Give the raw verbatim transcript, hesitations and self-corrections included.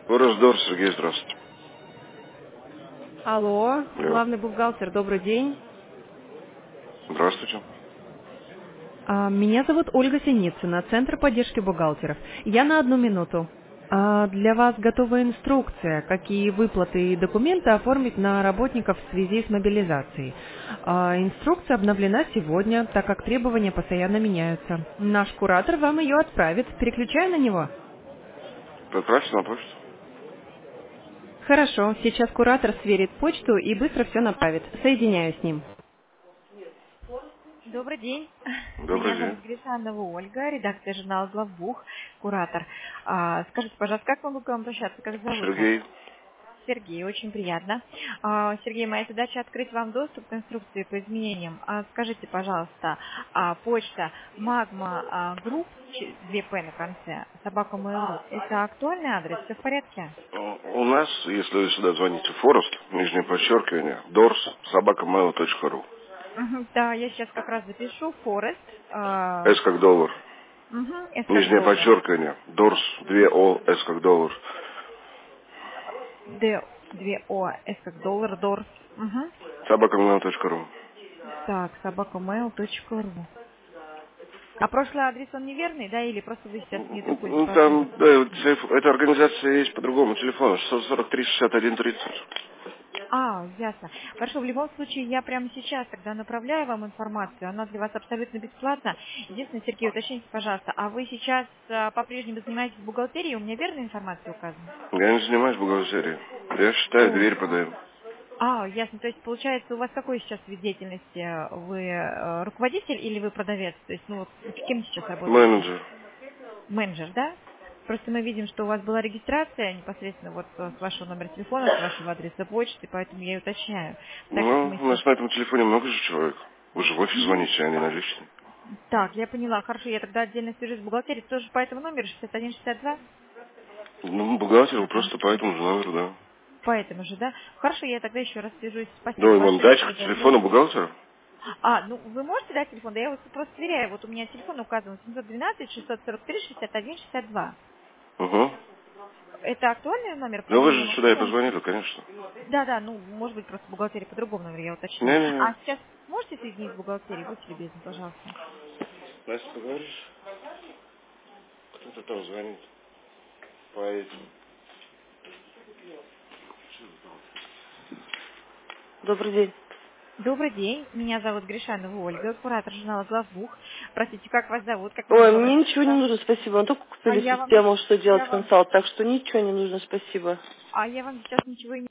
Раздор, Сергей, здравствуйте. Алло, Алло. главный бухгалтер, добрый день. Здравствуйте. А, Меня зовут Ольга Синицына, Центр поддержки бухгалтеров. Я на одну минуту. А, Для вас готова инструкция, какие выплаты и документы оформить на работников в связи с мобилизацией. А, Инструкция обновлена сегодня, так как требования постоянно меняются. Наш куратор вам ее отправит. Переключаю на него. Отправьте на почту. Хорошо, сейчас куратор сверит почту и быстро все направит. Соединяю с ним. Добрый день. Добрый Меня день. зовут Гришанова Ольга, редактор журнала «Главбух», куратор. А, скажите, пожалуйста, как могу к вам обращаться? Как зовут вас? Сергей. Сергей, очень приятно. А, Сергей, моя задача открыть вам доступ к инструкции по изменениям. А, скажите, пожалуйста, а, почта Magma а, Group, ч- две П на конце, собака Mail.ru, это актуальный адрес? Все в порядке? У нас, если вы сюда звоните, Форест, нижнее подчеркивание, дорс, собака mail точка ру. Мгм, да, я сейчас как раз запишу Форест. С как доллар. С как Нижнее доллар. подчеркивание, дорс, две О, С как доллар. Д, две О, С как доллар, Дорс. Мгм. собака mail точка ру. Так, собакамейл точка ру. А прошлый адрес он неверный, да, или просто вы сейчас не такой Ну, заполняете? там, да, вот телеф- эта организация есть по другому телефону, шестьсот сорок три шестьдесят один тридцать. А, ясно. Хорошо, в любом случае я прямо сейчас тогда направляю вам информацию, она для вас абсолютно бесплатна. Единственное, Сергей, уточните, пожалуйста, а вы сейчас а, по-прежнему занимаетесь бухгалтерией, у меня верная информация указана? Я не занимаюсь бухгалтерией. Я считаю, О, дверь продаем. а, ясно, то есть получается у вас какой сейчас вид деятельности? Вы э, руководитель или вы продавец? То есть, ну вот, кем сейчас работаете? Менеджер. Менеджер, да? Просто мы видим, что у вас была регистрация непосредственно вот э, с вашего номера телефона, с вашего адреса почты, поэтому я и уточняю. Так как Ну, мы у нас сейчас... на этом телефоне много же человек. Вы же в офис Мгм. звоните, а не на личный. Так, я поняла. Хорошо, я тогда отдельно свяжусь с бухгалтерией. Тоже по этому номеру шестьдесят один шестьдесят два? Ну, бухгалтер, вы просто по этому же номеру, да. По этому же, да? Хорошо, я тогда еще раз свяжусь. Спасибо Давай вам большое, дать что вы телефона добры. бухгалтера? А, ну вы можете дать телефон? Да я вот просто сверяю. Вот у меня телефон указан семьсот двенадцать шестьсот сорок три шестьдесят один шестьдесят два. Угу. Это актуальный номер? По Ну, вы нему я же могу сюда и звонить? позвонили, конечно. Да, да, ну, может быть, просто бухгалтерия по другому номеру, я уточню. Не-не-не. А сейчас можете соединить с бухгалтерией? Будьте любезны, пожалуйста. Настя, поговоришь? Кто-то там звонит. По этим. Добрый день. Добрый день, меня зовут Гришанова Ольга, куратор журнала «Главбух». Простите, как вас зовут, как я Ой, могу мне ничего не обратиться? нужно, спасибо. Мы только А купили я вам, систему, что я делать вам, консалт, так что ничего не нужно, спасибо. а я вам сейчас ничего и не